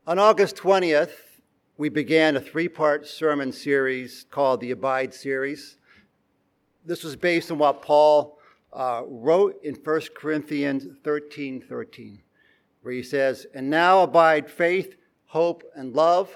On August 20th, we began a three-part sermon series called the Abide series. This was based on what Paul wrote in 1 Corinthians 13:13, where he says, "And now abide faith, hope, and love,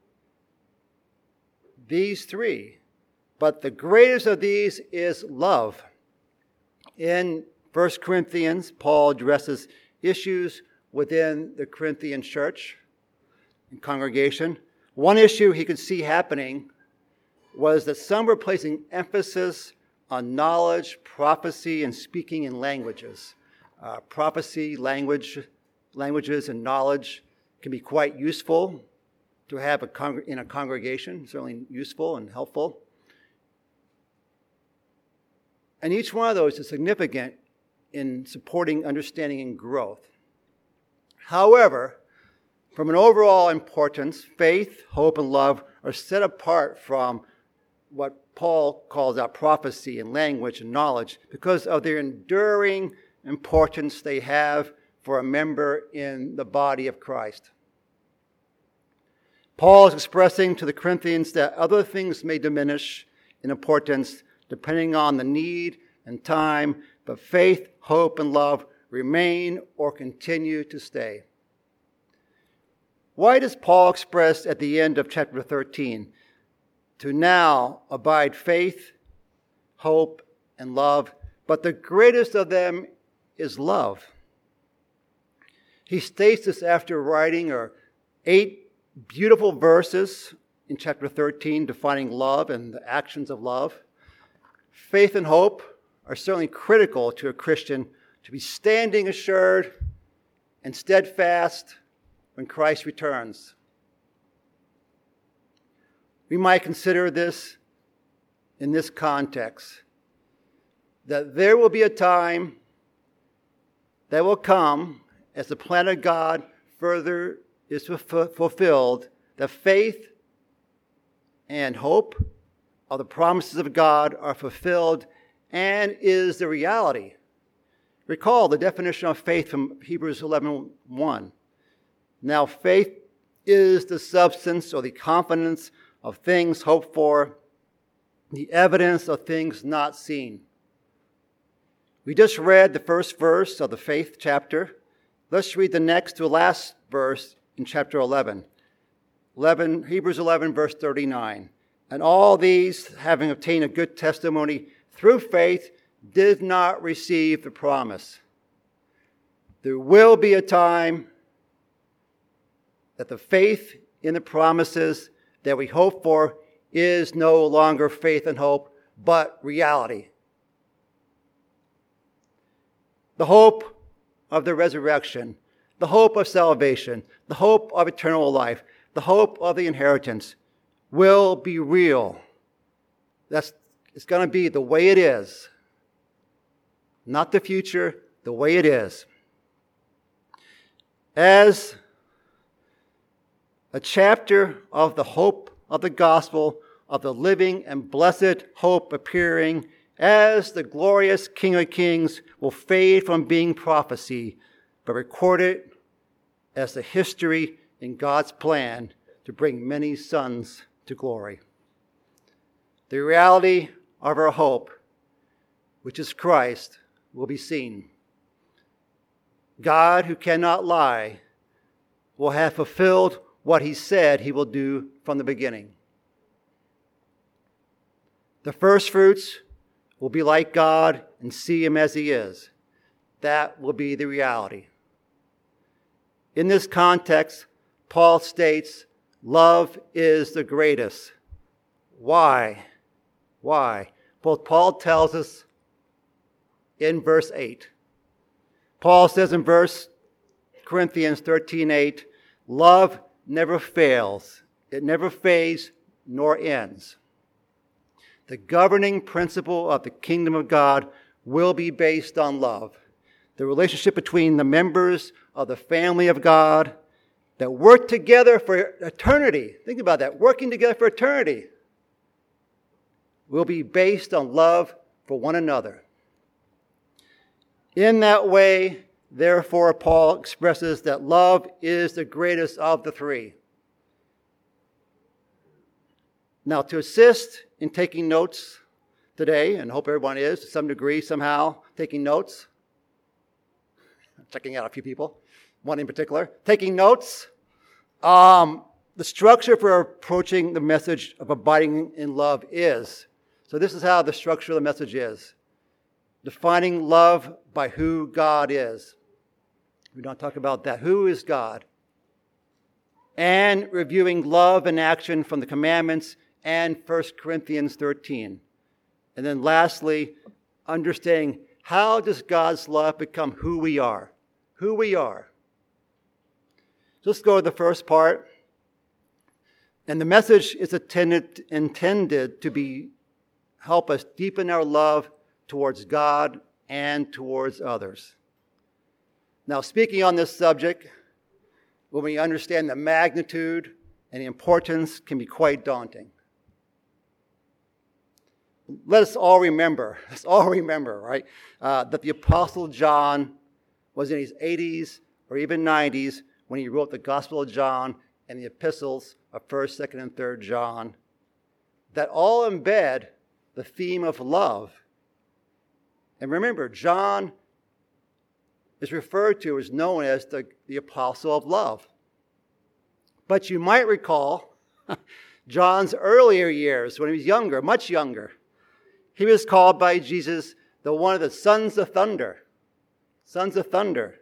these three, but the greatest of these is love." In 1 Corinthians, Paul addresses issues within the Corinthian church and congregation. One issue he could see happening was that some were placing emphasis on knowledge, prophecy, and speaking in languages. Prophecy, languages, and knowledge can be quite useful to have in a congregation, certainly useful and helpful. And each one of those is significant in supporting understanding and growth. However, from an overall importance, faith, hope, and love are set apart from what Paul calls out prophecy and language and knowledge because of their enduring importance they have for a member in the body of Christ. Paul is expressing to the Corinthians that other things may diminish in importance depending on the need and time, but faith, hope, and love remain or continue to stay. Why does Paul express at the end of chapter 13, "To now abide faith, hope, and love, but the greatest of them is love"? He states this after writing 8 beautiful verses in chapter 13 defining love and the actions of love. Faith and hope are certainly critical to a Christian to be standing assured and steadfast when Christ returns. We might consider this in this context, that there will be a time that will come as the plan of God further is fulfilled, that faith and hope of the promises of God are fulfilled and is the reality. Recall the definition of faith from Hebrews 11:1. Now faith is the substance or the confidence of things hoped for, the evidence of things not seen. We just read the first verse of the faith chapter. Let's read the next to last verse in chapter 11. Hebrews 11, verse 39. "And all these, having obtained a good testimony through faith, did not receive the promise." There will be a time that the faith in the promises that we hope for is no longer faith and hope, but reality. The hope of the resurrection, the hope of salvation, the hope of eternal life, the hope of the inheritance will be real. It's going to be the way it is. Not the future, the way it is. As a chapter of the hope of the gospel, of the living and blessed hope appearing as the glorious King of Kings will fade from being prophecy, but recorded as the history in God's plan to bring many sons to glory. The reality of our hope, which is Christ, will be seen. God, who cannot lie, will have fulfilled what he said he will do from the beginning. The first fruits will be like God and see him as he is. That will be the reality. In this context, Paul states, love is the greatest. Why? Why? Well, Paul tells us in verse 8. Paul says in Corinthians 13:8, love never fails. It never fades nor ends. The governing principle of the kingdom of God will be based on love. The relationship between the members of the family of God that work together for eternity. Think about that. Working together for eternity will be based on love for one another. In that way, Therefore, Paul expresses that love is the greatest of the three. Now, to assist in taking notes today, and I hope everyone is, to some degree, somehow, taking notes. I'm checking out a few people, one in particular. Taking notes. The structure for approaching the message of abiding in love is. So this is how the structure of the message is. Defining love by who God is. We don't talk about that. Who is God? And reviewing love and action from the commandments and 1 Corinthians 13. And then lastly, understanding how does God's love become who we are? Who we are. So let's go to the first part. And the message is intended to help us deepen our love towards God and towards others. Now, speaking on this subject, when we understand the magnitude and the importance, can be quite daunting. Let us all remember, right, that the Apostle John was in his 80s or even 90s when he wrote the Gospel of John and the epistles of 1st, 2nd, and 3rd John, that all embed the theme of love. And remember, John is referred to, is known as the Apostle of Love. But you might recall John's earlier years when he was younger, much younger. He was called by Jesus one of the sons of thunder. Sons of thunder.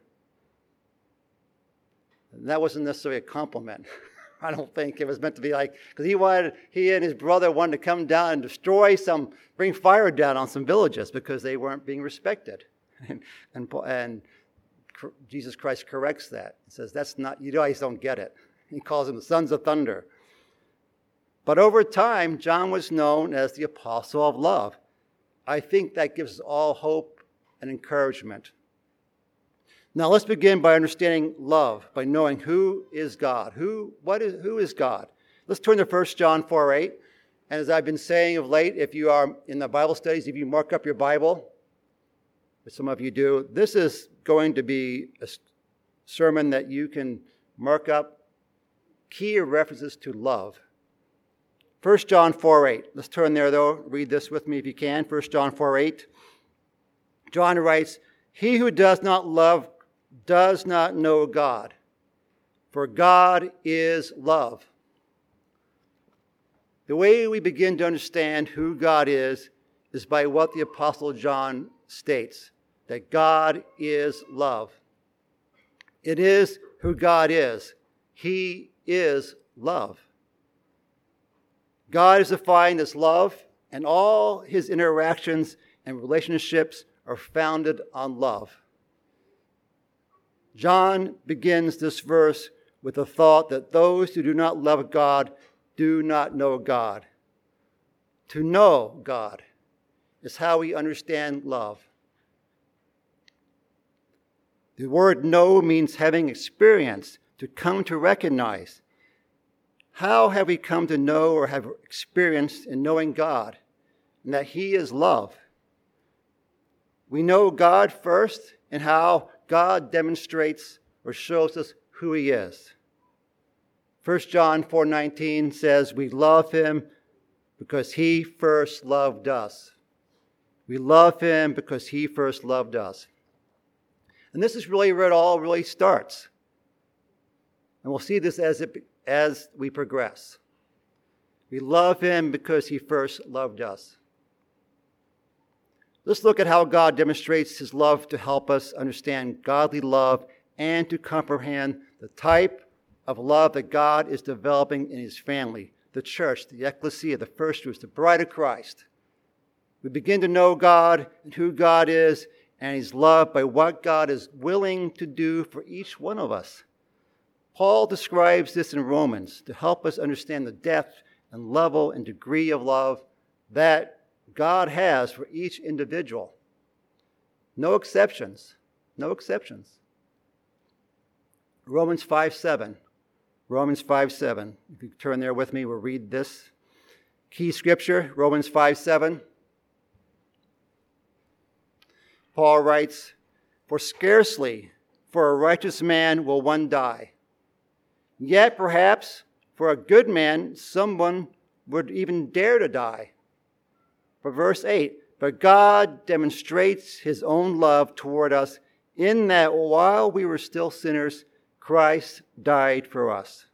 And that wasn't necessarily a compliment. I don't think it was meant to be like, because he and his brother wanted to come down and bring fire down on some villages because they weren't being respected. And Jesus Christ corrects that. He says, you guys don't get it. He calls them the sons of thunder. But over time, John was known as the Apostle of Love. I think that gives us all hope and encouragement. Now let's begin by understanding love, by knowing who is God. Who is God? Let's turn to 1 John 4:8. And as I've been saying of late, if you are in the Bible studies, if you mark up your Bible, which some of you do, this is going to be a sermon that you can mark up key references to love. 1 John 4:8. Let's turn there, though. Read this with me if you can. 1 John 4:8. John writes, "He who does not love does not know God, for God is love." The way we begin to understand who God is by what the Apostle John states, that God is love. It is who God is. He is love. God is defined as love, and all his interactions and relationships are founded on love. John begins this verse with the thought that those who do not love God do not know God. To know God is how we understand love. The word know means having experience, to come to recognize. How have we come to know or have experienced in knowing God, and that he is love? We know God first and how God demonstrates or shows us who he is. 1 John 4:19 says, "We love him because he first loved us." We love him because he first loved us. And this is really where it all really starts. And we'll see this as we progress. We love him because he first loved us. Let's look at how God demonstrates his love to help us understand godly love and to comprehend the type of love that God is developing in his family, the church, the ecclesia, the first fruits, the bride of Christ. We begin to know God and who God is and his love by what God is willing to do for each one of us. Paul describes this in Romans to help us understand the depth and level and degree of love that God has for each individual. No exceptions. No exceptions. Romans 5:7. Romans 5:7. If you turn there with me, we'll read this key scripture, Romans 5:7. Paul writes, "For scarcely for a righteous man will one die. Yet perhaps for a good man someone would even dare to die. But verse 8, but God demonstrates his own love toward us in that while we were still sinners, Christ died for us.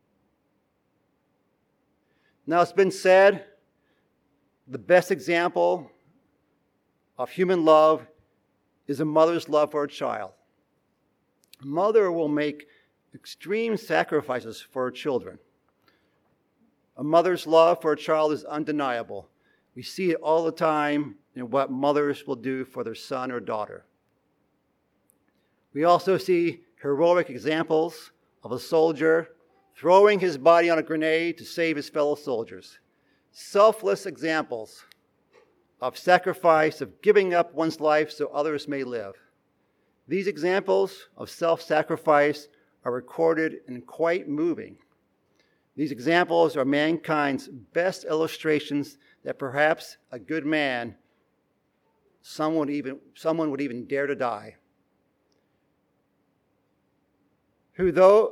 Now it's been said, the best example of human love is a mother's love for a child. A mother will make extreme sacrifices for her children. A mother's love for a child is undeniable. We see it all the time in what mothers will do for their son or daughter. We also see heroic examples of a soldier throwing his body on a grenade to save his fellow soldiers. Selfless examples of sacrifice, of giving up one's life so others may live. These examples of self-sacrifice are recorded and quite moving. These examples are mankind's best illustrations that perhaps a good man, someone would even dare to die. Who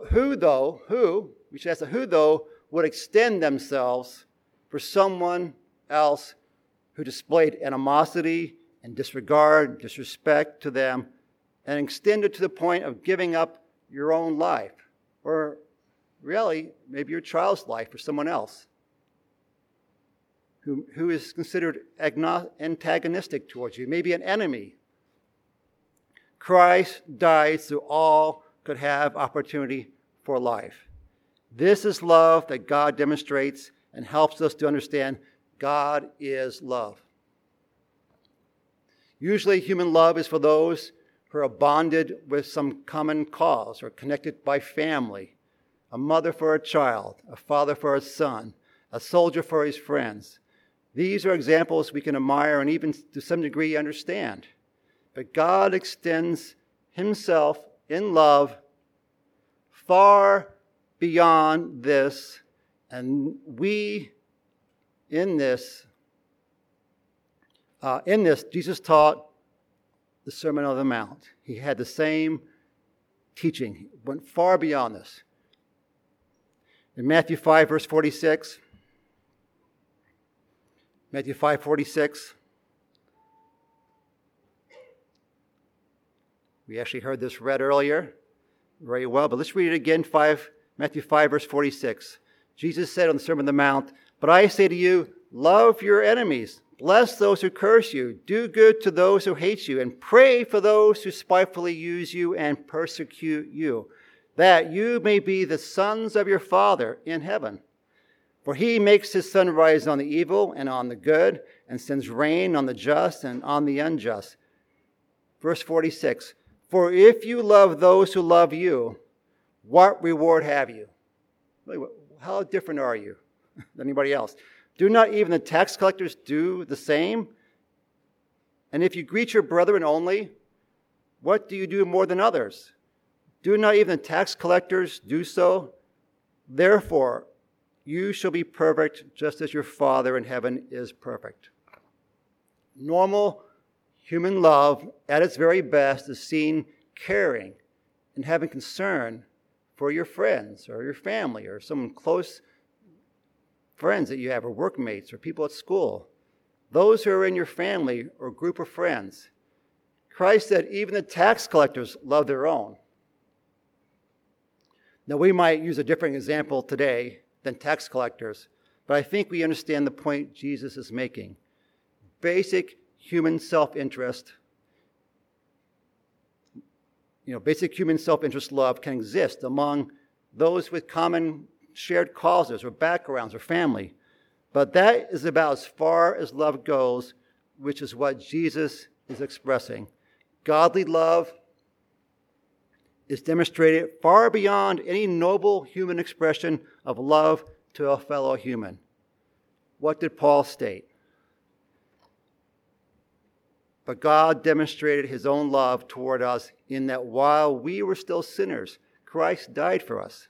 would extend themselves for someone else who displayed animosity and disregard, disrespect to them, and extended to the point of giving up your own life, or really, maybe your child's life for someone else who is considered antagonistic towards you, maybe an enemy. Christ died so all could have opportunity for life. This is love that God demonstrates and helps us to understand God is love. Usually human love is for those who are bonded with some common cause or connected by family. A mother for a child, a father for a son, a soldier for his friends. These are examples we can admire and even to some degree understand. But God extends himself in love far beyond this, and we in this, Jesus taught the Sermon on the Mount. He had the same teaching, went far beyond this. In Matthew 5, verse 46, Matthew 5:46. We actually heard this read earlier very well, but let's read it again. Matthew 5, verse 46. Jesus said on the Sermon on the Mount, but I say to you, love your enemies, bless those who curse you, do good to those who hate you, and pray for those who spitefully use you and persecute you, that you may be the sons of your Father in heaven. For he makes his sun rise on the evil and on the good, and sends rain on the just and on the unjust. Verse 46, for if you love those who love you, what reward have you? How different are you than anybody else? Do not even the tax collectors do the same? And if you greet your brethren only, what do you do more than others? Do not even the tax collectors do so? Therefore, you shall be perfect just as your Father in heaven is perfect. Normal human love at its very best is seen caring and having concern for your friends or your family or some close friends that you have or workmates or people at school. Those who are in your family or group of friends. Christ said even the tax collectors love their own. Now we might use a different example today than tax collectors, but I think we understand the point Jesus is making. Basic human self-interest, basic human self-interest love can exist among those with common shared causes or backgrounds or family. But that is about as far as love goes, which is what Jesus is expressing. Godly love is demonstrated far beyond any noble human expression of love to a fellow human. What did Paul state? But God demonstrated his own love toward us in that while we were still sinners, Christ died for us.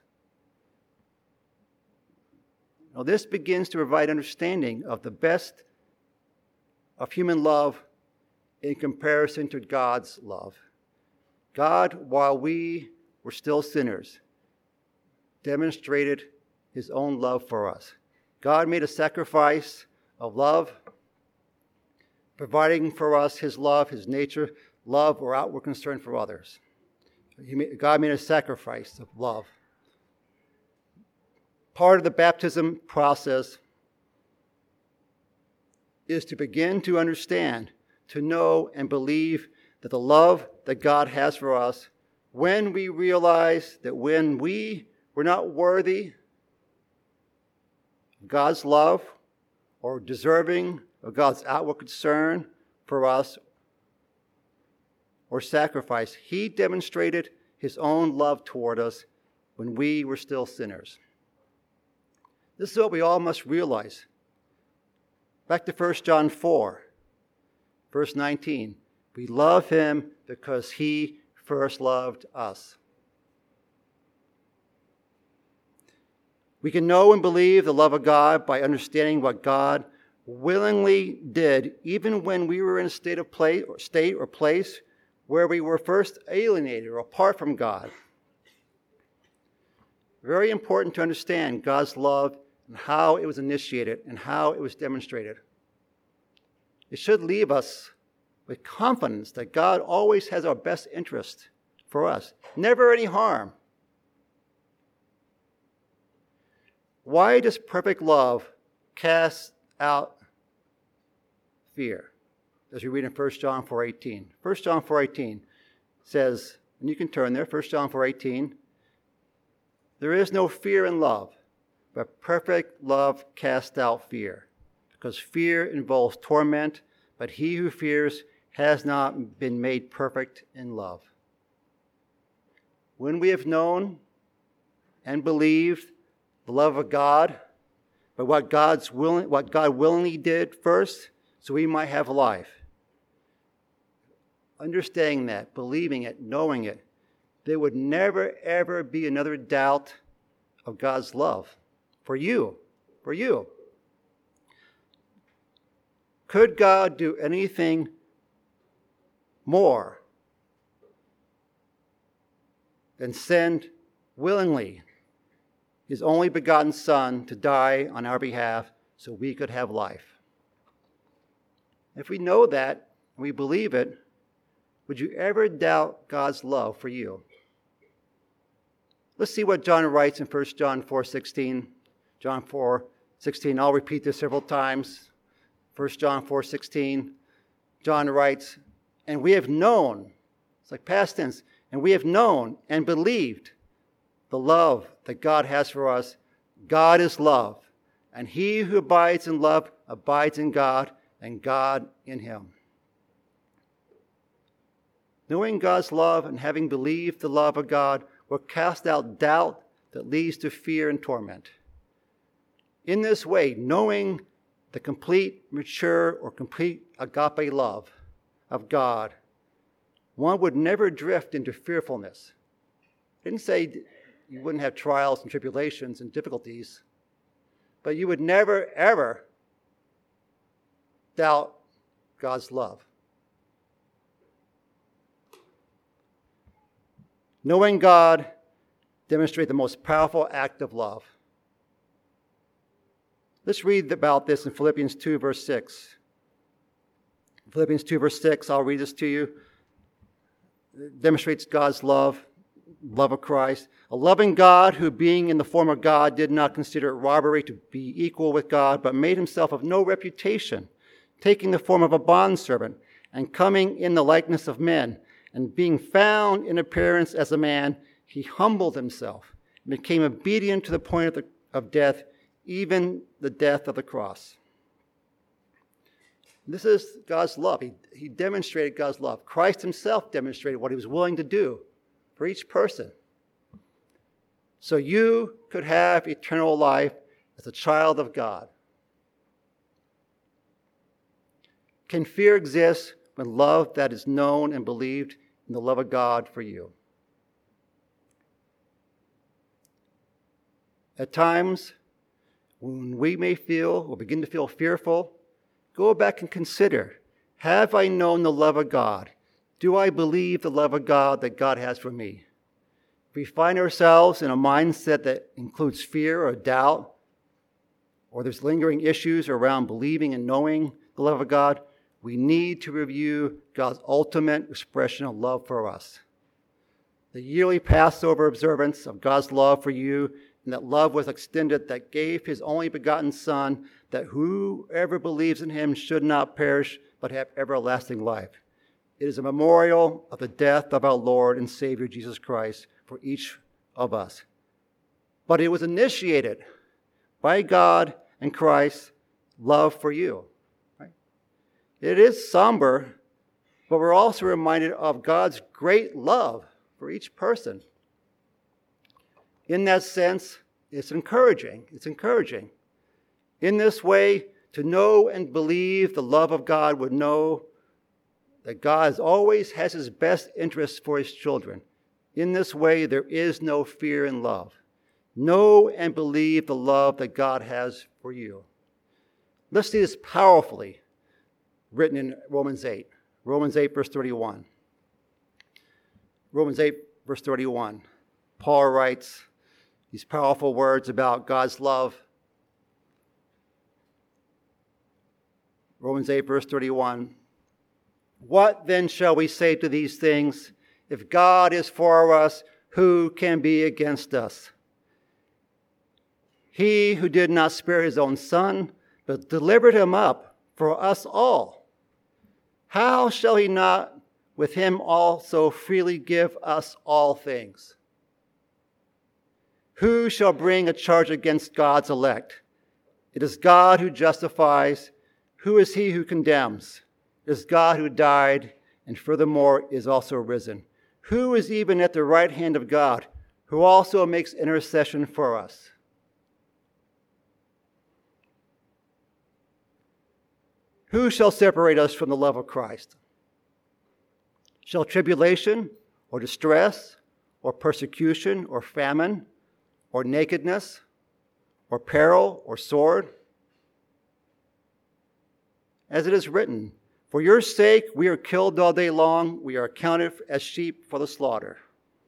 Now, this begins to provide understanding of the best of human love in comparison to God's love. God, while we were still sinners, demonstrated his own love for us. God made a sacrifice of love, providing for us his love, his nature, love, or outward concern for others. God made a sacrifice of love. Part of the baptism process is to begin to understand, to know, and believe that the love that God has for us, when we realize that when we were not worthy of God's love or deserving of God's outward concern for us or sacrifice, he demonstrated his own love toward us when we were still sinners. This is what we all must realize. Back to 1 John 4, verse 19. We love him because he first loved us. We can know and believe the love of God by understanding what God willingly did, even when we were in a state or place where we were first alienated or apart from God. Very important to understand God's love and how it was initiated and how it was demonstrated. It should leave us with confidence that God always has our best interest for us, never any harm. Why does perfect love cast out fear? As we read in 1 John 4:18. 1 John 4:18 says, and you can turn there, 1 John 4:18, there is no fear in love, but perfect love casts out fear, because fear involves torment, but he who fears has not been made perfect in love. When we have known and believed the love of God, but what God willingly did first, so we might have life. Understanding that, believing it, knowing it, there would never, ever be another doubt of God's love for you. For you. Could God do anything more than send willingly his only begotten Son to die on our behalf so we could have life? If we know that and we believe it, would you ever doubt God's love for you? Let's see what John writes in 1 John 4:16. John 4:16. I'll repeat this several times. 1 John 4:16. John writes, and we have known, it's like past tense, and we have known and believed the love that God has for us. God is love, and he who abides in love abides in God, and God in him. Knowing God's love and having believed the love of God will cast out doubt that leads to fear and torment. In this way, knowing the complete, mature, or complete agape love of God, one would never drift into fearfulness. I didn't say you wouldn't have trials and tribulations and difficulties, but you would never, ever doubt God's love. Knowing God demonstrates the most powerful act of love. Let's read about this in Philippians 2, verse 6. Philippians 2, verse 6, I'll read this to you. It demonstrates God's love of Christ. A loving God who, being in the form of God, did not consider it robbery to be equal with God, but made himself of no reputation, taking the form of a bondservant, and coming in the likeness of men, and being found in appearance as a man, he humbled himself and became obedient to the point of death, even the death of the cross. This is God's love. He demonstrated God's love. Christ himself demonstrated what he was willing to do for each person. So you could have eternal life as a child of God. Can fear exist when love that is known and believed in the love of God for you? At times, when we may feel or begin to feel fearful, go back and consider, have I known the love of God? Do I believe the love of God that God has for me? If we find ourselves in a mindset that includes fear or doubt, or there's lingering issues around believing and knowing the love of God, we need to review God's ultimate expression of love for us. The yearly Passover observance of God's love for you, and that love was extended, that gave his only begotten Son, that whoever believes in him should not perish, but have everlasting life. It is a memorial of the death of our Lord and Savior Jesus Christ for each of us. But it was initiated by God and Christ's love for you. Right? It is somber, but we're also reminded of God's great love for each person. In that sense, it's encouraging. It's encouraging. In this way, to know and believe the love of God would know that God always has his best interests for his children. In this way, there is no fear in love. Know and believe the love that God has for you. Let's see this powerfully written in Romans 8. Romans 8, verse 31. Romans 8, verse 31. Paul writes these powerful words about God's love. Romans 8, verse 31. What then shall we say to these things? If God is for us, who can be against us? He who did not spare his own Son, but delivered him up for us all, how shall he not with him also freely give us all things? Who shall bring a charge against God's elect? It is God who justifies. Who is he who condemns? It is God who died, and furthermore is also risen. Who is even at the right hand of God, who also makes intercession for us? Who shall separate us from the love of Christ? Shall tribulation, or distress, or persecution, or famine, or nakedness, or peril, or sword? As it is written, for your sake we are killed all day long, we are accounted as sheep for the slaughter.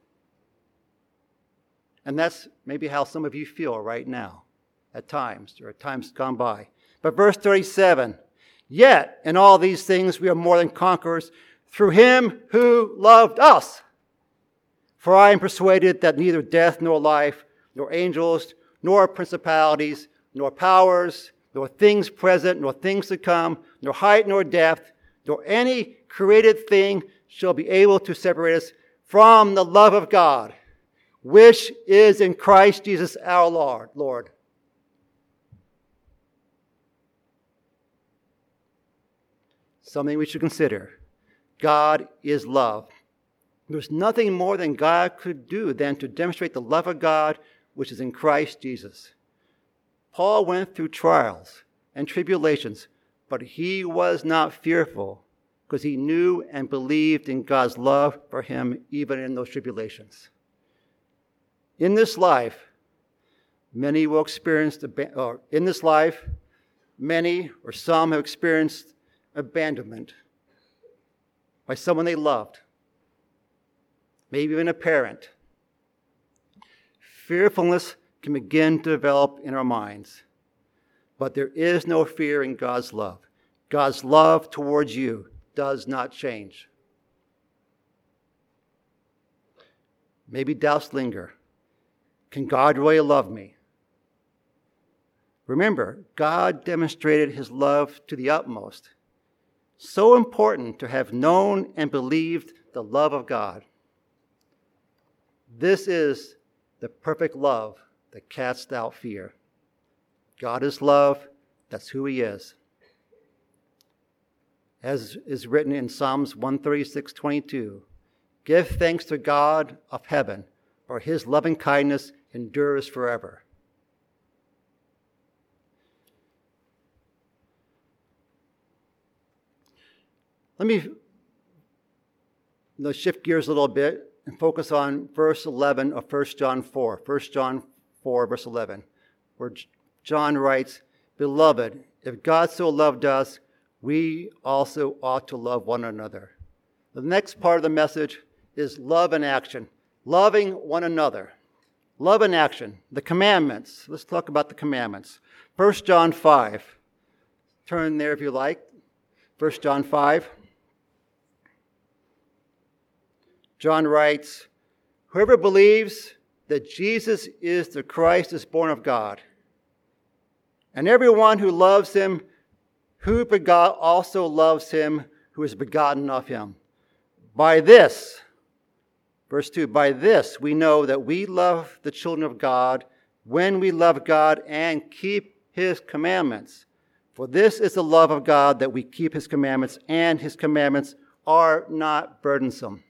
And that's maybe how some of you feel right now, at times, or at times gone by. But verse 37, yet in all these things we are more than conquerors through him who loved us. For I am persuaded that neither death nor life, nor angels, nor principalities, nor powers, nor things present, nor things to come, nor height, nor depth, nor any created thing shall be able to separate us from the love of God, which is in Christ Jesus our Lord. Something we should consider. God is love. There's nothing more than God could do than to demonstrate the love of God, which is in Christ Jesus. Paul went through trials and tribulations, but he was not fearful because he knew and believed in God's love for him even in those tribulations. In this life, many will experience, many or some have experienced abandonment by someone they loved, maybe even a parent. Fearfulness can begin to develop in our minds. But there is no fear in God's love. God's love towards you does not change. Maybe doubts linger. Can God really love me? Remember, God demonstrated his love to the utmost. So important to have known and believed the love of God. This is the perfect love that casts out fear. God is love. That's who he is. As is written in Psalms 136:22, give thanks to God of heaven, for his loving kindness endures forever. Let me shift gears a little bit and focus on verse 11 of 1 John 4. 1 John 4, verse 11, where John writes, Beloved, if God so loved us, we also ought to love one another. The next part of the message is love in action. Loving one another. Love in action. The commandments. Let's talk about the commandments. 1 John 5. Turn there if you like. 1 John 5. John writes, whoever believes that Jesus is the Christ is born of God. And everyone who loves him, who begot, also loves him who is begotten of him. By this, verse 2, by this we know that we love the children of God when we love God and keep his commandments. For this is the love of God, that we keep his commandments, and his commandments are not burdensome.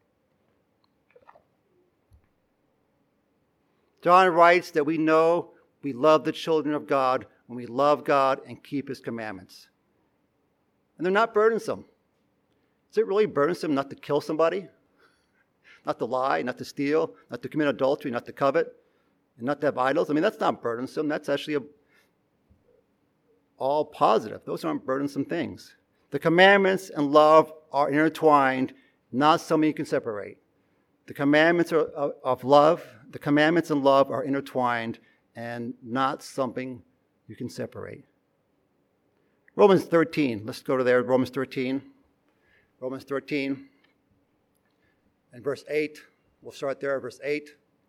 John writes that we know we love the children of God when we love God and keep his commandments. And they're not burdensome. Is it really burdensome not to kill somebody? Not to lie, not to steal, not to commit adultery, not to covet, and not to have idols? I mean, that's not burdensome. That's actually all positive. Those aren't burdensome things. The commandments and love are intertwined, not something you can separate. The commandments of love, the commandments and love are intertwined and not something you can separate. Romans 13. Let's go to there. Romans 13. Romans 13 and verse 8. We'll start there, verse 8.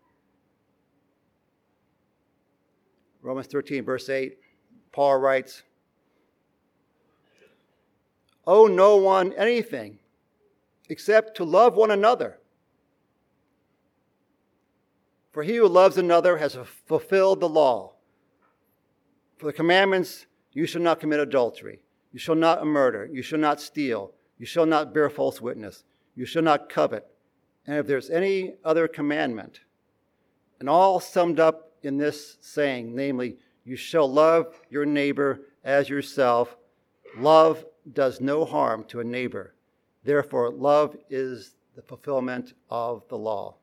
Romans 13, verse 8. Paul writes, owe no one anything except to love one another. For he who loves another has fulfilled the law. For the commandments, you shall not commit adultery. You shall not murder. You shall not steal. You shall not bear false witness. You shall not covet. And if there's any other commandment, and all summed up in this saying, namely, you shall love your neighbor as yourself. Love does no harm to a neighbor. Therefore, love is the fulfillment of the law.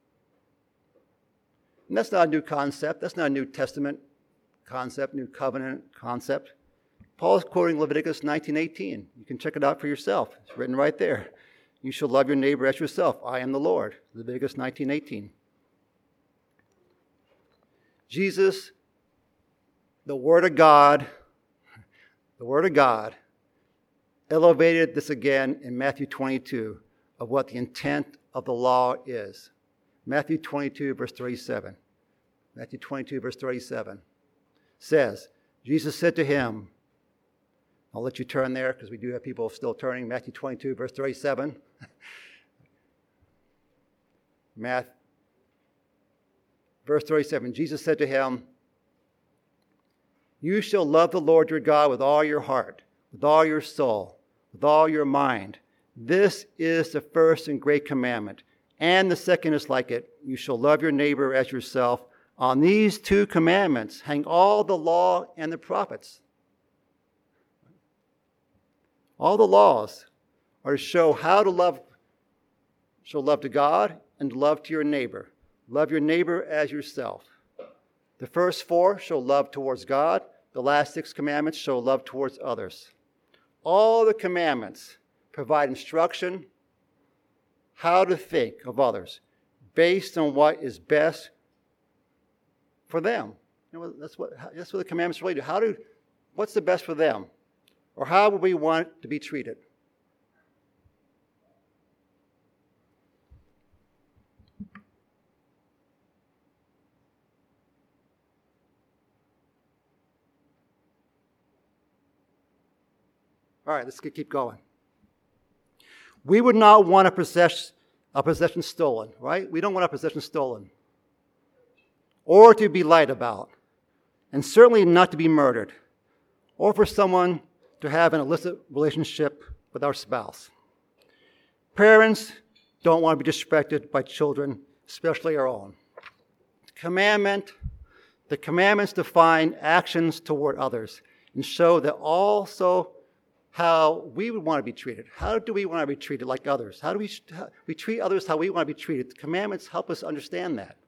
And that's not a new concept. That's not a New Testament concept, New Covenant concept. Paul's quoting Leviticus 19:18. You can check it out for yourself. It's written right there. You shall love your neighbor as yourself. I am the Lord. Leviticus 19:18. Jesus, the Word of God, elevated this again in Matthew 22 of what the intent of the law is. Matthew 22, verse 37. Matthew 22, verse 37 says, Jesus said to him, I'll let you turn there because we do have people still turning. Matthew 22, verse 37. Verse 37, Jesus said to him, you shall love the Lord your God with all your heart, with all your soul, with all your mind. This is the first and great commandment. And the second is like it. You shall love your neighbor as yourself. On these two commandments hang all the law and the prophets. All the laws are to show how to love. Show love to God and love to your neighbor. Love your neighbor as yourself. The first four show love towards God. The last 6 commandments show love towards others. All the commandments provide instruction how to think of others based on what is best for them. You know, that's what the commandments really do. What's the best for them? Or how would we want to be treated? All right, let's keep going. We would not want a possession stolen, right? We don't want a possession stolen. Or to be lied about. And certainly not to be murdered. Or for someone to have an illicit relationship with our spouse. Parents don't want to be disrespected by children, especially our own. The commandments define actions toward others and show that also how we would want to be treated. How do we want to be treated like others? How do we treat others how we want to be treated? The commandments help us understand that.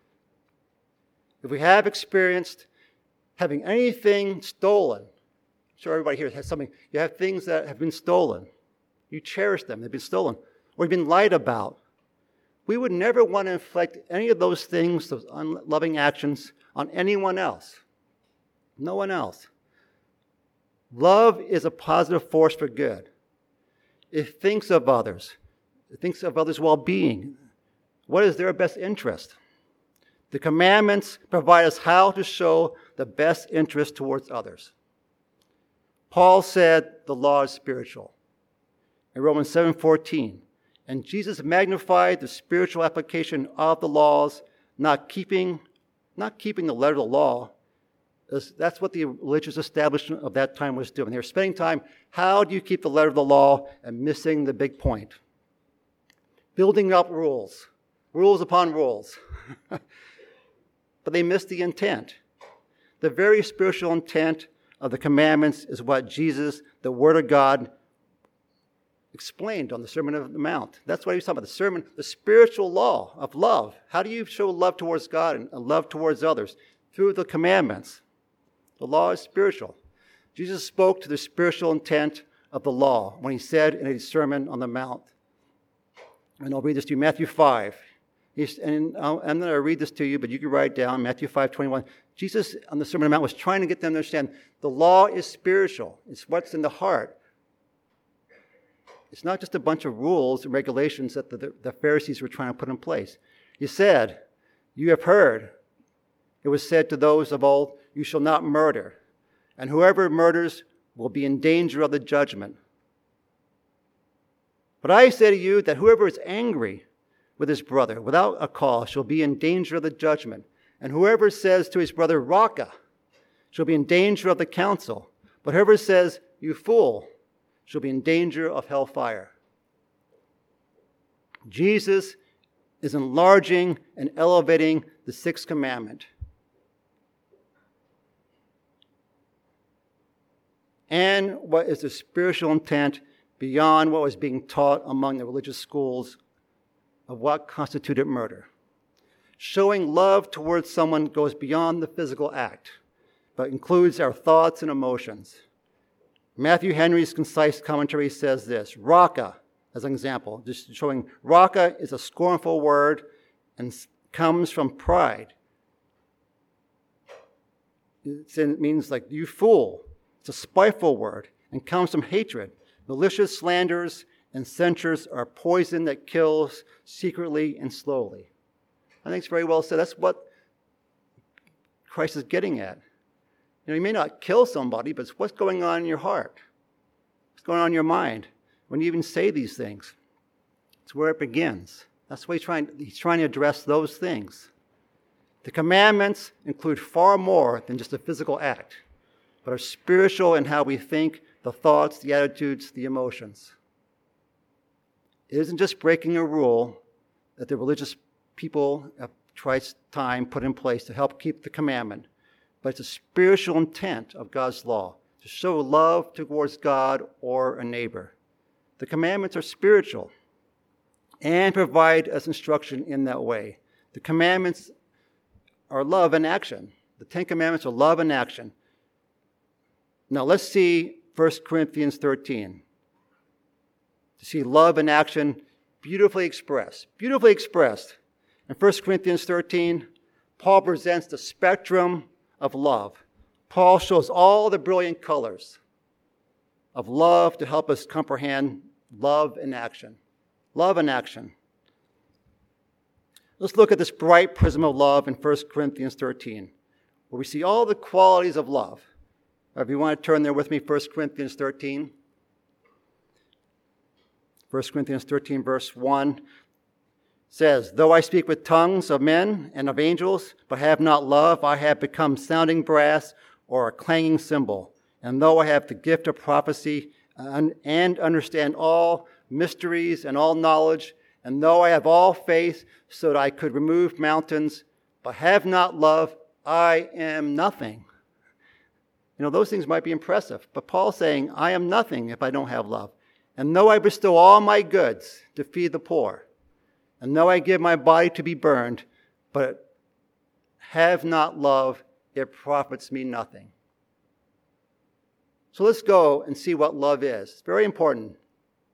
If we have experienced having anything stolen, I'm sure everybody here has something, you have things that have been stolen. You cherish them. They've been stolen or you've been lied about. We would never want to inflict any of those things, those unloving actions, on anyone else. No one else. Love is a positive force for good. It thinks of others. It thinks of others' well-being. What is their best interest? The commandments provide us how to show the best interest towards others. Paul said the law is spiritual in Romans 7:14. And Jesus magnified the spiritual application of the laws, not keeping the letter of the law. That's what the religious establishment of that time was doing. They were spending time, how do you keep the letter of the law, and missing the big point? Building up rules upon rules. But they missed the intent. The very spiritual intent of the commandments is what Jesus, the Word of God, explained on the Sermon on the Mount. That's what he was talking about, the spiritual law of love. How do you show love towards God and love towards others? Through the commandments. The law is spiritual. Jesus spoke to the spiritual intent of the law when he said in his Sermon on the Mount, and I'll read this to you, Matthew 5. I'm going to read this to you, but you can write it down, Matthew 5:21. Jesus on the Sermon on the Mount was trying to get them to understand the law is spiritual. It's what's in the heart. It's not just a bunch of rules and regulations that the Pharisees were trying to put in place. He said, you have heard, it was said to those of old, you shall not murder, and whoever murders will be in danger of the judgment. But I say to you that whoever is angry with his brother without a cause shall be in danger of the judgment, and whoever says to his brother, Raca, shall be in danger of the council, but whoever says, you fool, shall be in danger of hellfire. Jesus is enlarging and elevating the sixth commandment. And what is the spiritual intent beyond what was being taught among the religious schools of what constituted murder. Showing love towards someone goes beyond the physical act, but includes our thoughts and emotions. Matthew Henry's concise commentary says this, Raca, as an example, just showing Raca is a scornful word and comes from pride. It means like, you fool. It's a spiteful word and comes from hatred. Malicious slanders and censures are poison that kills secretly and slowly. I think it's very well said. That's what Christ is getting at. You know, you may not kill somebody, but it's what's going on in your heart. What's going on in your mind when you even say these things. It's where it begins. That's what he's trying to address those things. The commandments include far more than just a physical act, but are spiritual in how we think, the thoughts, the attitudes, the emotions. It isn't just breaking a rule that the religious people at Christ's time put in place to help keep the commandment, but it's a spiritual intent of God's law, to show love towards God or a neighbor. The commandments are spiritual and provide us instruction in that way. The commandments are love in action. The Ten Commandments are love in action. Now let's see 1 Corinthians 13. To see love in action beautifully expressed. Beautifully expressed. In 1 Corinthians 13, Paul presents the spectrum of love. Paul shows all the brilliant colors of love to help us comprehend love in action. Love in action. Let's look at this bright prism of love in 1 Corinthians 13, where we see all the qualities of love. If you want to turn there with me, 1 Corinthians 13. 1 Corinthians 13, verse 1 says, though I speak with tongues of men and of angels, but have not love, I have become sounding brass or a clanging cymbal. And though I have the gift of prophecy and understand all mysteries and all knowledge, and though I have all faith so that I could remove mountains, but have not love, I am nothing. You know, those things might be impressive, but Paul's saying, I am nothing if I don't have love. And though I bestow all my goods to feed the poor, and though I give my body to be burned, but have not love, it profits me nothing. So let's go and see what love is. It's very important.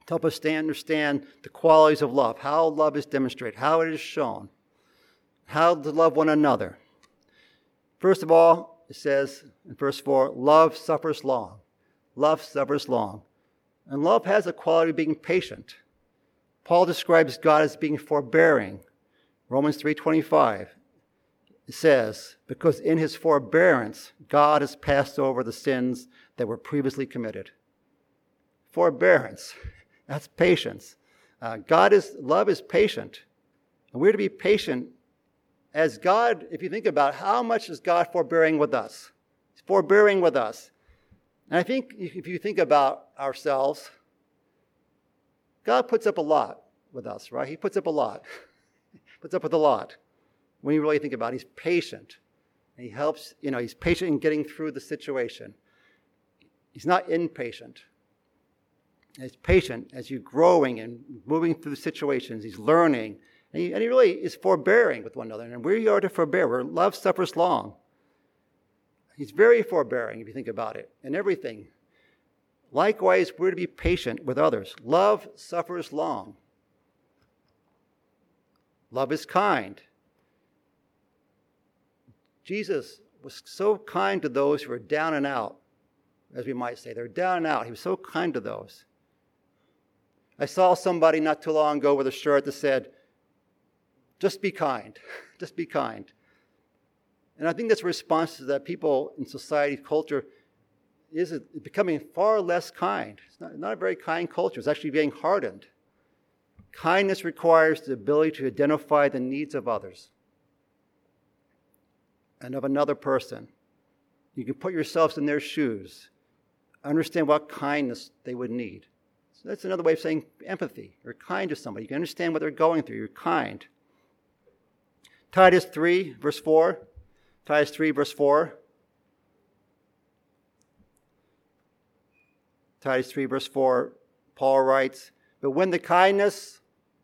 to help us understand the qualities of love, how love is demonstrated, how it is shown, how to love one another. First of all, it says in verse 4, love suffers long. Love suffers long. And love has a quality of being patient. Paul describes God as being forbearing. Romans 3:25, it says, because in his forbearance, God has passed over the sins that were previously committed. Forbearance, that's patience. Love is patient. And we're to be patient as God, if you think about how much is God forbearing with us? He's forbearing with us. And I think if you think about ourselves, God puts up a lot with us, right? He puts up a lot. Puts up with a lot. When you really think about it, he's patient. And he helps, he's patient in getting through the situation. He's not impatient. He's patient as you're growing and moving through the situations. He's learning. And he really is forbearing with one another. And we are to forbear, where love suffers long. He's very forbearing, if you think about it, in everything. Likewise, we're to be patient with others. Love suffers long. Love is kind. Jesus was so kind to those who were down and out, as we might say. They're down and out. He was so kind to those. I saw somebody not too long ago with a shirt that said, just be kind. Just be kind. And I think that's a response to that people in society, culture, is becoming far less kind. It's not a very kind culture. It's actually being hardened. Kindness requires the ability to identify the needs of others and of another person. You can put yourselves in their shoes, understand what kindness they would need. So that's another way of saying empathy. You're kind to somebody. You can understand what they're going through. You're kind. Titus 3, verse 4. Titus 3, verse 4. Titus 3, verse 4, Paul writes, but when the kindness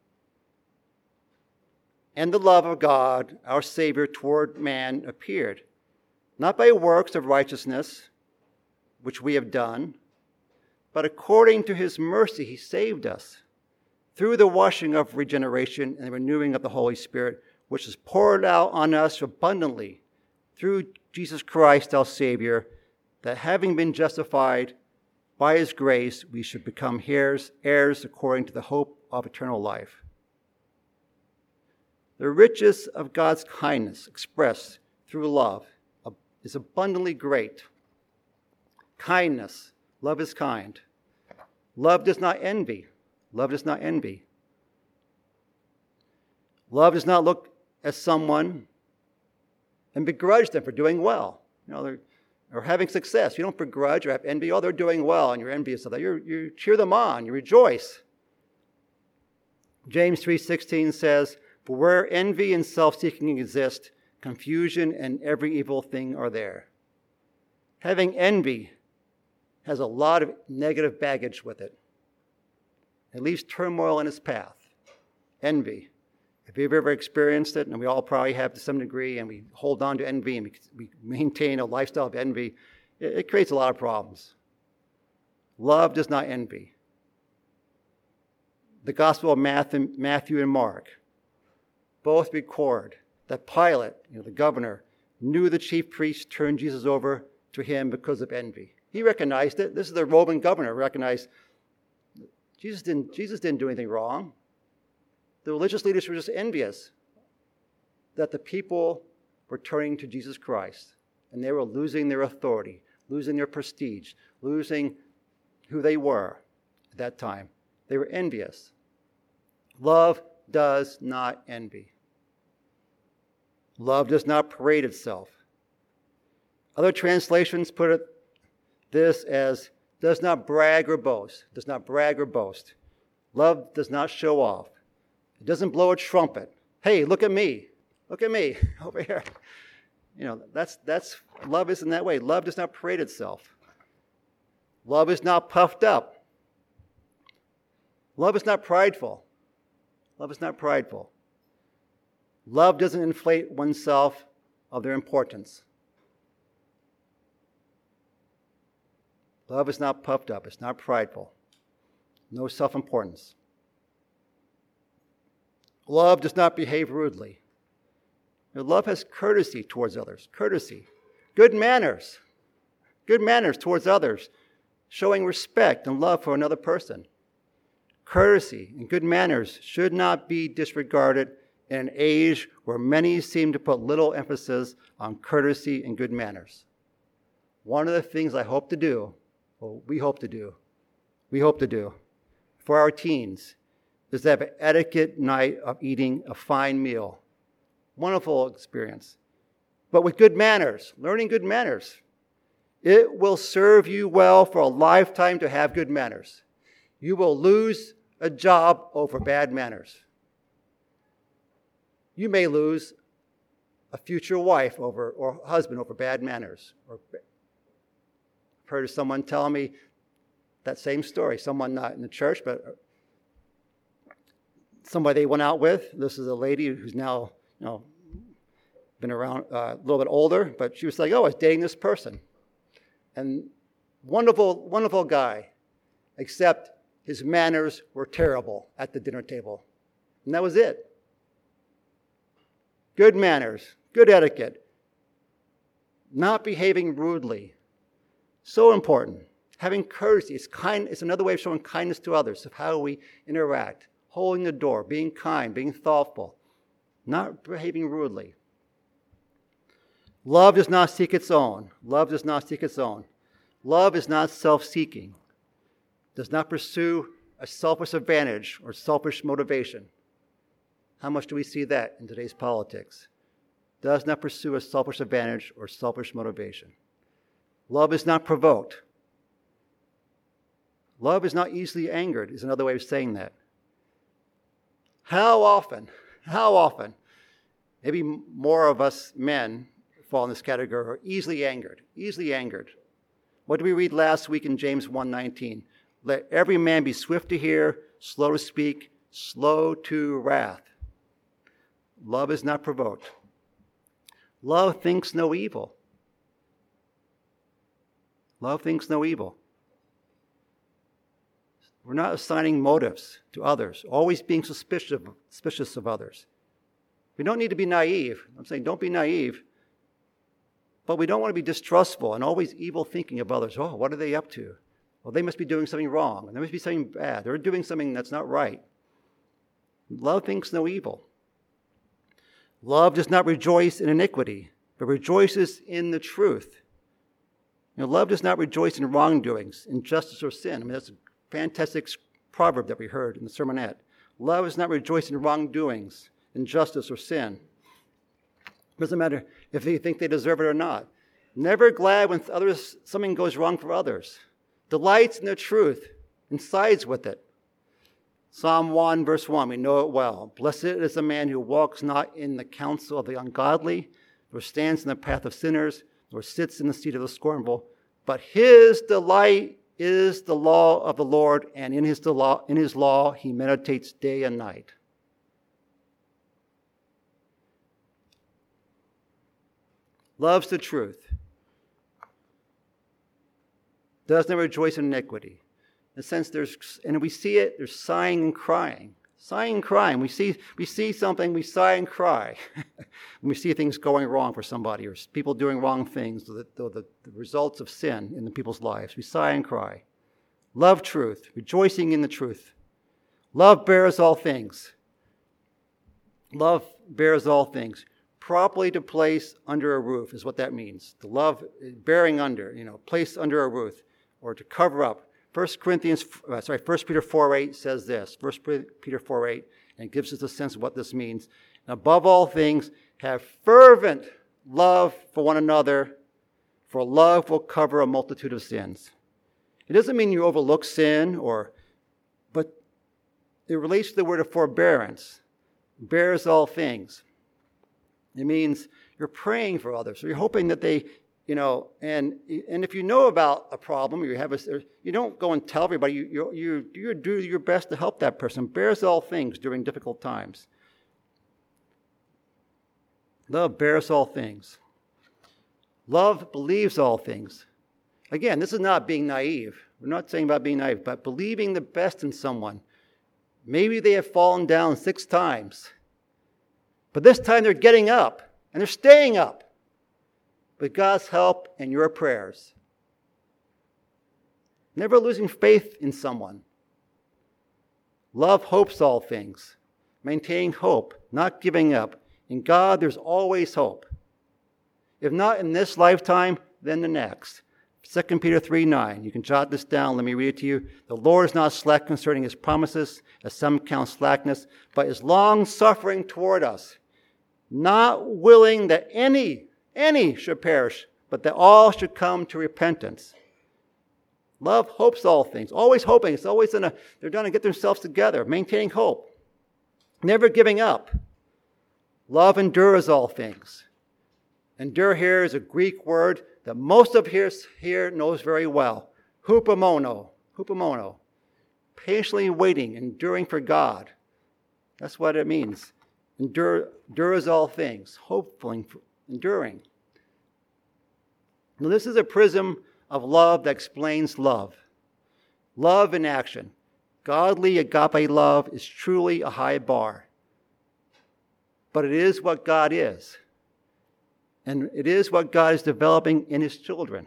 and the love of God, our Savior, toward man appeared, not by works of righteousness, which we have done, but according to his mercy he saved us, through the washing of regeneration and the renewing of the Holy Spirit, which is poured out on us abundantly through Jesus Christ our Savior, that having been justified by his grace, we should become heirs according to the hope of eternal life. The riches of God's kindness expressed through love is abundantly great. Kindness. Love is kind. Love does not envy. Love does not envy. Love does not look at someone and begrudge them for doing well. Or having success. You don't begrudge or have envy. Oh, they're doing well, and you're envious of that. You cheer them on. You rejoice. James 3:16 says, for where envy and self-seeking exist, confusion and every evil thing are there. Having envy has a lot of negative baggage with it. It leaves turmoil in its path. Envy. If you've ever experienced it, and we all probably have to some degree, and we hold on to envy and we maintain a lifestyle of envy, it creates a lot of problems. Love does not envy. The Gospel of Matthew and Mark both record that Pilate, the governor, knew the chief priests turned Jesus over to him because of envy. He recognized it. This is the Roman governor recognized Jesus didn't do anything wrong. The religious leaders were just envious that the people were turning to Jesus Christ, and they were losing their authority, losing their prestige, losing who they were at that time. They were envious. Love does not envy. Love does not parade itself. Other translations put this as does not brag or boast. Does not brag or boast. Love does not show off. It doesn't blow a trumpet. Hey, look at me. Look at me over here. That's love isn't that way. Love does not parade itself. Love is not puffed up. Love is not prideful. Love is not prideful. Love doesn't inflate oneself of their importance. Love is not puffed up. It's not prideful. no self-importance. Love does not behave rudely. Love has courtesy towards others, courtesy, good manners towards others, showing respect and love for another person. Courtesy and good manners should not be disregarded in an age where many seem to put little emphasis on courtesy and good manners. One of the things I hope to do, or we hope to do for our teens is to have an etiquette night of eating a fine meal. Wonderful experience. But with good manners, learning good manners. It will serve you well for a lifetime to have good manners. You will lose a job over bad manners. You may lose a future wife or husband over bad manners. I've heard of someone tell me that same story. Someone not in the church, but somebody they went out with. This is a lady who's now, been around a little bit older, but she was like, I was dating this person. And wonderful, wonderful guy, except his manners were terrible at the dinner table. And that was it. Good manners, good etiquette, not behaving rudely. So important. Having courtesy it's another way of showing kindness to others, of how we interact. Holding the door, being kind, being thoughtful, not behaving rudely. Love does not seek its own. Love does not seek its own. Love is not self-seeking. Does not pursue a selfish advantage or selfish motivation. How much do we see that in today's politics? Does not pursue a selfish advantage or selfish motivation. Love is not provoked. Love is not easily angered is another way of saying that. How often, maybe more of us men fall in this category, are easily angered. What did we read last week in James 1:19? Let every man be swift to hear, slow to speak, slow to wrath. Love is not provoked. Love thinks no evil. Love thinks no evil. We're not assigning motives to others, always being suspicious of others. We don't need to be naive. I'm saying don't be naive. But we don't want to be distrustful and always evil thinking of others. Oh, what are they up to? Well, they must be doing something wrong. There must be something bad. They're doing something that's not right. Love thinks no evil. Love does not rejoice in iniquity, but rejoices in the truth. Love does not rejoice in wrongdoings, injustice, or sin. I mean, that's a fantastic proverb that we heard in the sermonette. Love does not rejoice in wrongdoings, injustice, or sin. Doesn't matter if they think they deserve it or not. Never glad when something goes wrong for others. Delights in the truth and sides with it. Psalm 1, verse 1, we know it well. Blessed is the man who walks not in the counsel of the ungodly, nor stands in the path of sinners, nor sits in the seat of the scornful. But his delight is the law of the Lord, and in his law he meditates day and night. Loves the truth. Does not rejoice in iniquity. In a sense, and we see it, there's sighing and crying. Sighing and crying. We see something, we sigh and cry. When we see things going wrong for somebody or people doing wrong things, the results of sin in the people's lives. We sigh and cry. Love truth, rejoicing in the truth. Love bears all things. Love bears all things. Properly to place under a roof is what that means. To love, bearing under, place under a roof or to cover up. 1 Peter 4:8 says this. 1 Peter 4:8, and gives us a sense of what this means. And above all things, have fervent love for one another, for love will cover a multitude of sins. It doesn't mean you overlook sin, but it relates to the word of forbearance. Bears all things. It means you're praying for others. So you're hoping that they, and if you know about a problem, you don't go and tell everybody. You do your best to help that person. Bears all things during difficult times. Love bears all things. Love believes all things. Again, this is not being naive. We're not saying about being naive, but believing the best in someone. Maybe they have fallen down 6 times. But this time they're getting up, and they're staying up. With God's help and your prayers. Never losing faith in someone. Love hopes all things. Maintaining hope, not giving up. In God, there's always hope. If not in this lifetime, then the next. 2 Peter 3:9. You can jot this down. Let me read it to you. The Lord is not slack concerning his promises, as some count slackness, but is long-suffering toward us, not willing that any should perish, but that all should come to repentance. Love hopes all things. Always hoping. It's always they're trying to get themselves together. Maintaining hope. Never giving up. Love endures all things. Endure here is a Greek word that most of us here knows very well. Hupomono. Hupomono. Patiently waiting, enduring for God. That's what it means. Endures all things. Hopefully, enduring. Now, this is a prism of love that explains love. Love in action. Godly agape love is truly a high bar. But it is what God is. And it is what God is developing in his children.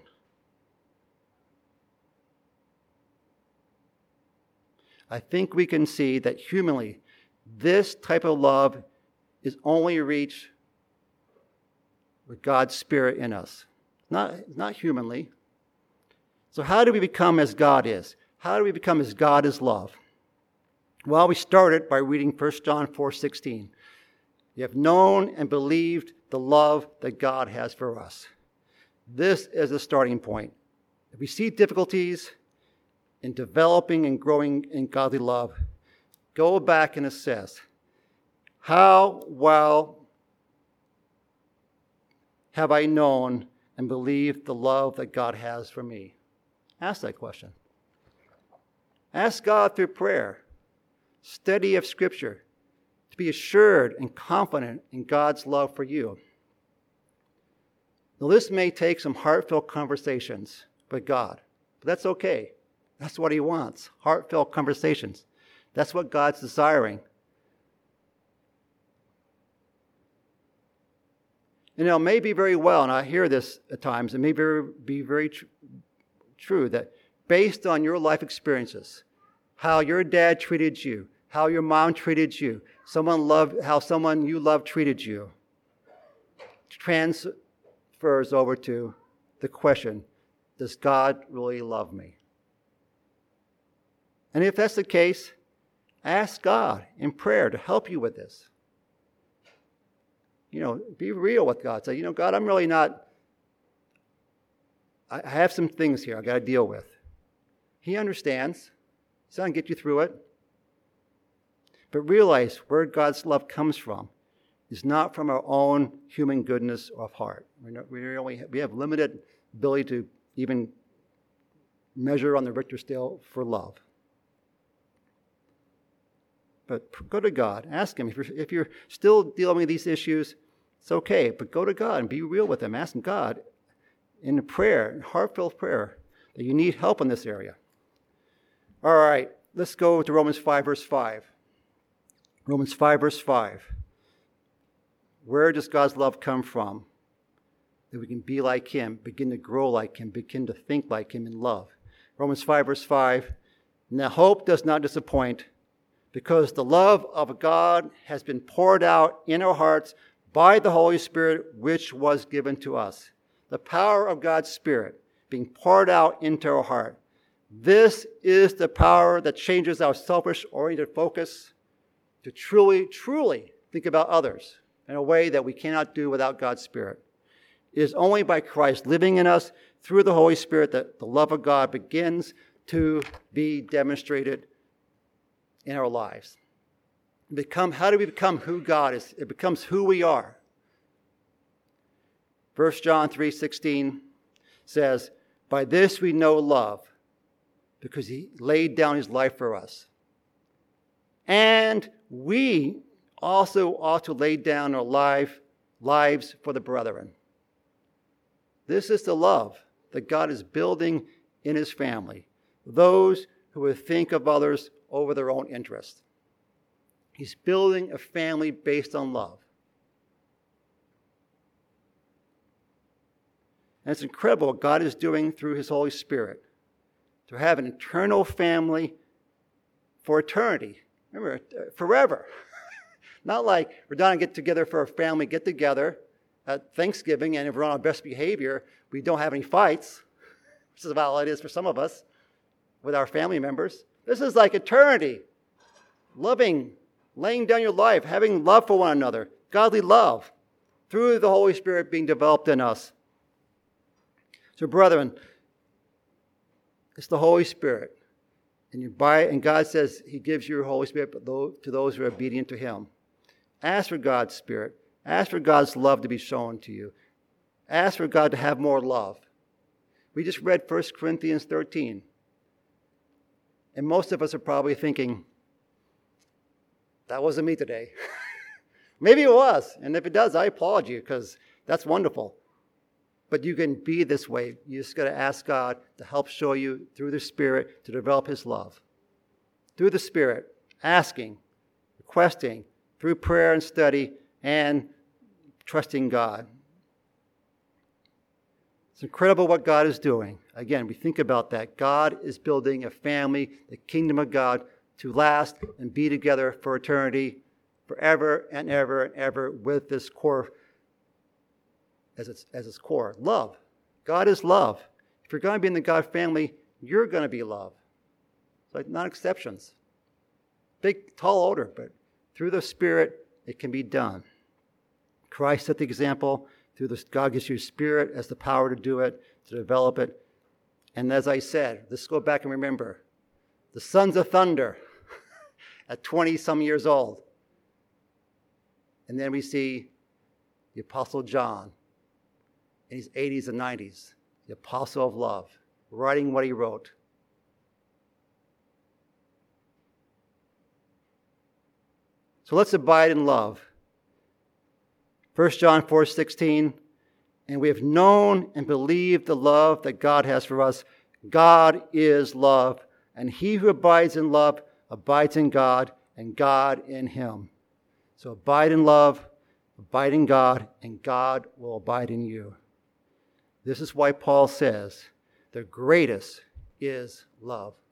I think we can see that humanly, this type of love is only reached with God's Spirit in us. Not humanly. So how do we become as God is? How do we become as God is love? Well, we started by reading 1 John 4:16. You have known and believed the love that God has for us. This is the starting point. If we see difficulties in developing and growing in godly love, go back and assess, how well have I known and believed the love that God has for me? Ask that question. Ask God through prayer, study of Scripture, to be assured and confident in God's love for you. Now, this may take some heartfelt conversations with God, but that's okay. That's what he wants, heartfelt conversations. That's what God's desiring. And it may be very well, and I hear this at times, it may be very true that based on your life experiences, how your dad treated you, how your mom treated you, how someone you love treated you, transfers over to the question, does God really love me? And if that's the case, ask God in prayer to help you with this. Be real with God. Say, God, I'm really not, I have some things here I got to deal with. He understands. He's going to get you through it. But realize where God's love comes from is not from our own human goodness of heart. We have limited ability to even measure on the Richter scale for love. But go to God. Ask him. If you're still dealing with these issues, it's okay. But go to God and be real with him. Ask God in prayer, heartfelt prayer, that you need help in this area. All right, let's go to Romans 5, verse 5. Romans 5, verse 5. Where does God's love come from? That we can be like him, begin to grow like him, begin to think like him in love. Romans 5, verse 5. Now hope does not disappoint, because the love of God has been poured out in our hearts by the Holy Spirit, which was given to us. The power of God's Spirit being poured out into our heart. This is the power that changes our selfish-oriented focus to truly, truly think about others in a way that we cannot do without God's Spirit. It is only by Christ living in us through the Holy Spirit that the love of God begins to be demonstrated in our lives. How do we become who God is? It becomes who we are. 1 John 3:16 says, by this we know love, because he laid down his life for us. And we also ought to lay down our lives for the brethren. This is the love that God is building in his family. those who would think of others over their own interest. He's building a family based on love. And it's incredible what God is doing through his Holy Spirit to have an eternal family for eternity. Remember, forever. Not like we're done and get together for a family get-together at Thanksgiving, and if we're on our best behavior, we don't have any fights, which is about how it is for some of us with our family members. This is like eternity. Loving, laying down your life, having love for one another, godly love, through the Holy Spirit being developed in us. So, brethren, it's the Holy Spirit. And God says he gives you the Holy Spirit to those who are obedient to him. Ask for God's Spirit. Ask for God's love to be shown to you. Ask for God to have more love. We just read 1 Corinthians 13. And most of us are probably thinking, that wasn't me today. Maybe it was. And if it does, I applaud you because that's wonderful. But you can be this way. You just got to ask God to help show you through the Spirit to develop his love. Through the Spirit, asking, requesting, through prayer and study, and trusting God. It's incredible what God is doing. Again, we think about that. God is building a family, the kingdom of God, to last and be together for eternity, forever and ever and ever, with this core as its core. Love. God is love. If you're going to be in the God family, you're going to be love. It's like not exceptions. Big, tall order, but through the Spirit, it can be done. Christ set the example. Through this, God gives you Spirit as the power to do it, to develop it. And as I said, let's go back and remember, the sons of thunder at 20-some years old. And then we see the Apostle John in his 80s and 90s, the apostle of love, writing what he wrote. So let's abide in love. 1 John 4:16, and we have known and believed the love that God has for us. God is love, and he who abides in love abides in God, and God in him. So abide in love, abide in God, and God will abide in you. This is why Paul says, the greatest is love.